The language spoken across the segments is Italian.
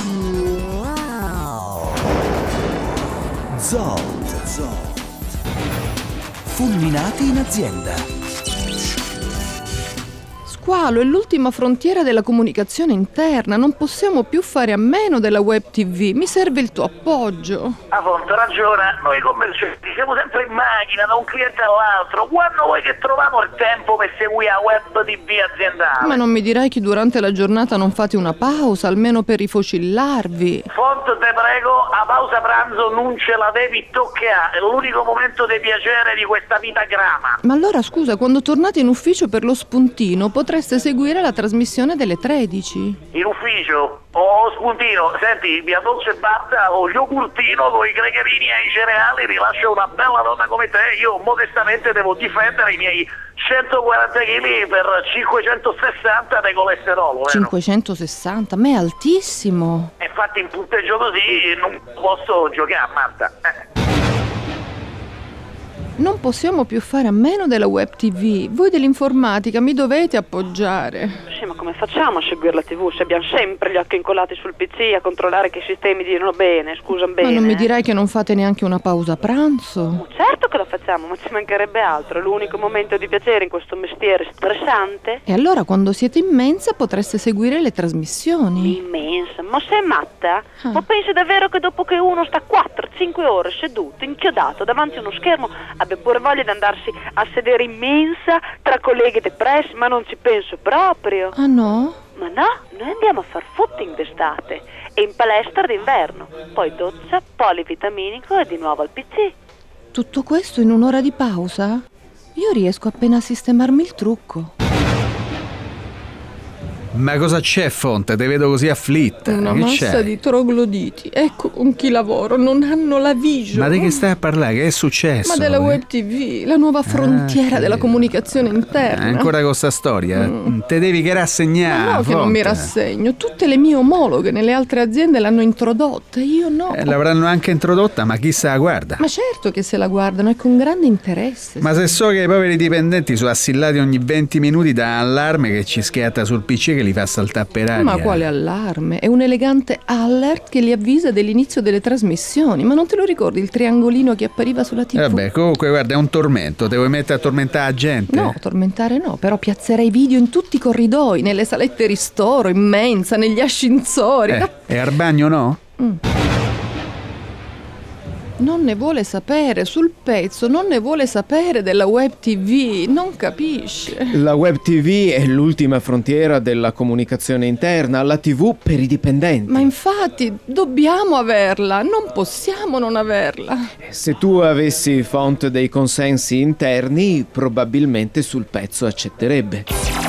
Zoot. Fulminati in azienda. Squalo è l'ultima frontiera della comunicazione interna, non possiamo più fare a meno della web TV, mi serve il tuo appoggio. Fonte ragiona, noi commercianti siamo sempre in macchina da un cliente all'altro, quando vuoi che troviamo il tempo per seguire la web TV aziendale? Ma non mi dirai che durante la giornata non fate una pausa, almeno per rifocillarvi? Fonte, te prego, a pausa pranzo non ce la devi toccare, è l'unico momento di piacere di questa vita grama. Ma allora scusa, quando tornate in ufficio per lo spuntino potreste seguire la trasmissione delle 13. In ufficio? Oh, spuntino, senti, mia dolce Barda, o yogurtino con i grecherini e i cereali, rilascia una bella donna come te, io modestamente devo difendere i miei 140 kg per 560 di colesterolo. 560? Ma è altissimo. Infatti in punteggio così non posso giocare, Marta. Non possiamo più fare a meno della web TV. Voi dell'informatica mi dovete appoggiare. Sì, ma come facciamo a seguire la TV se abbiamo sempre gli occhi incollati sul PC a controllare che i sistemi diano bene, scusa bene? Ma non mi dirai che non fate neanche una pausa pranzo? Certo che lo facciamo, ma ci mancherebbe altro. È l'unico momento di piacere in questo mestiere stressante. E allora quando siete in mensa potreste seguire le trasmissioni. Immensa, ma sei matta? Ma pensi davvero che dopo che uno sta 4-5 ore seduto, inchiodato davanti a uno schermo, abbia pure voglia di andarsi a sedere in mensa tra colleghi di press? Ma non ci penso proprio. Ah no? Ma no, noi andiamo a far footing d'estate e in palestra d'inverno, poi doccia, polivitaminico e di nuovo al PC. Tutto questo in un'ora di pausa? Io riesco appena a sistemarmi il trucco. Ma cosa c'è, Fonte? Te vedo così afflitta. Una che massa c'è? di trogloditi. Ecco con chi lavoro, non hanno la vision. Ma di che stai a parlare? Che è successo? Ma della web TV, la nuova frontiera della comunicazione interna. Ancora con sta storia? Te devi che rassegnare. Ma no, che non mi rassegno. Tutte le mie omologhe nelle altre aziende l'hanno introdotta, io no. L'avranno anche introdotta, ma chi se la guarda? Ma certo che se la guardano, è con grande interesse. Ma se so che i poveri dipendenti sono assillati ogni 20 minuti da allarme che ci schiatta sul PC che li fa saltare per aria. Ma quale allarme? È un elegante alert che li avvisa dell'inizio delle trasmissioni. Ma non te lo ricordi il triangolino che appariva sulla TV? Vabbè, comunque guarda, è un tormento. Te vuoi mettere a tormentare la gente? No, tormentare no, però piazzerei video in tutti i corridoi, nelle salette ristoro, in mensa, negli ascensori. E al bagno no? Non ne vuole sapere, sul pezzo, non ne vuole sapere della web TV, non capisce. La web TV è l'ultima frontiera della comunicazione interna, la TV per i dipendenti. Ma infatti, dobbiamo averla, non possiamo non averla. Se tu avessi Font dei consensi interni, probabilmente sul pezzo accetterebbe.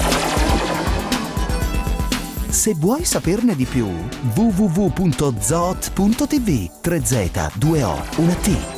Se vuoi saperne di più, www.zoot.tv 3Z 2O 1T